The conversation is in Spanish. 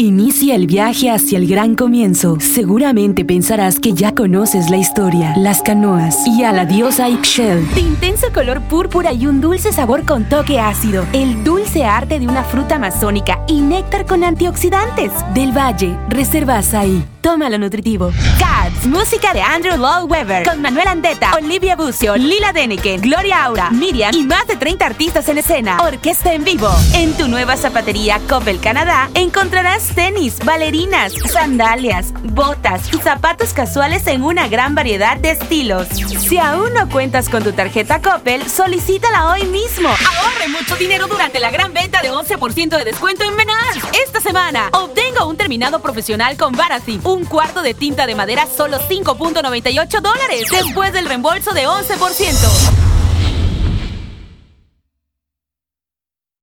Inicia el viaje hacia el gran comienzo. Seguramente pensarás que ya conoces la historia, las canoas y a la diosa Ixchel. De intenso color púrpura y un dulce sabor con toque ácido. El dulce arte de una fruta amazónica y néctar con antioxidantes. Del Valle, reserva Azaí. Toma lo nutritivo. Cats, música de Andrew Lloyd Webber, con Manuel Andeta, Olivia Bucio, Lila Deniken, Gloria Aura, Miriam y más de 30 artistas en escena. Orquesta en vivo. En tu nueva zapatería Coppel Canadá encontrarás tenis, bailarinas, sandalias, botas y zapatos casuales en una gran variedad de estilos. Si aún no cuentas con tu tarjeta Coppel, solicítala hoy mismo. Ahorre mucho dinero durante la gran venta de 11% de descuento en Menards. Esta semana, obtenga un terminado profesional con Varasi, un cuarto de tinta de madera, solo $5.98, después del reembolso de 11%.